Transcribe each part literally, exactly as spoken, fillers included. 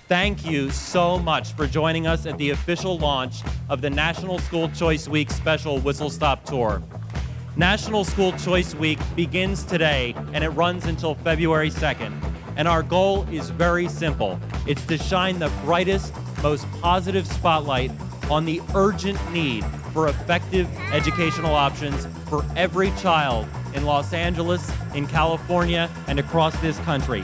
Thank you so much for joining us at the official launch of the National School Choice Week Special Whistle Stop Tour. National School Choice Week begins today and it runs until February second. And our goal is very simple. It's to shine the brightest, most positive spotlight on the urgent need for effective educational options for every child in Los Angeles, in California, and across this country.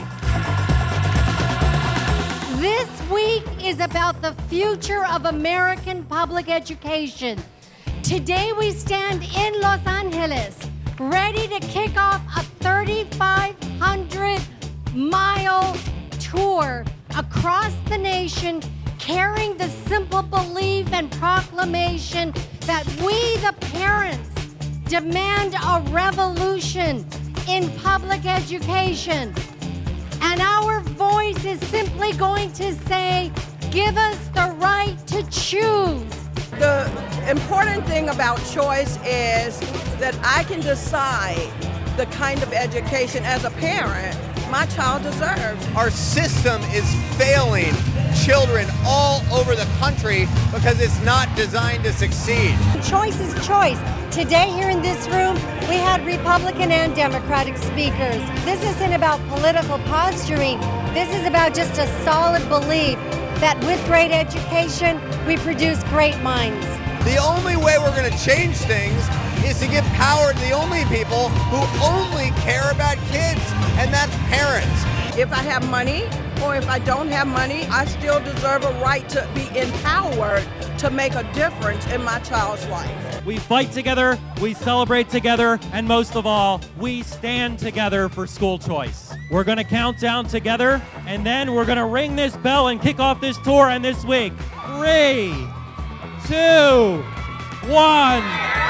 This week is about the future of American public education. Today we stand in Los Angeles, ready to kick off a thirty-five hundred mile tour across the nation, carrying the simple belief and proclamation that we, the parents, demand a revolution in public education. And our voice is simply going to say, give us the right to choose. The important thing about choice is that I can decide the kind of education as a parent my child deserves. Our system is failing children all over the country because it's not designed to succeed. Choice is choice. Today here in this room, we had Republican and Democratic speakers. This isn't about political posturing. This is about just a solid belief that with great education, we produce great minds. The only way we're going to change things is to give power to the only people who only care about kids, and that's parents. If I have money or if I don't have money, I still deserve a right to be empowered to make a difference in my child's life. We fight together, we celebrate together, and most of all, we stand together for school choice. We're gonna count down together, and then we're gonna ring this bell and kick off this tour and this week. Three, two, one.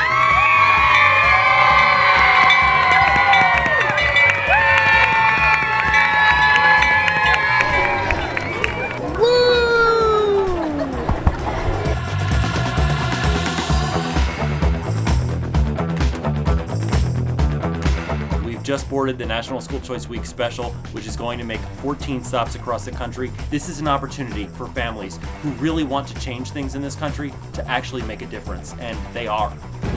Just boarded the National School Choice Week Special, which is going to make fourteen stops across the country. This is an opportunity for families who really want to change things in this country to actually make a difference, and they are.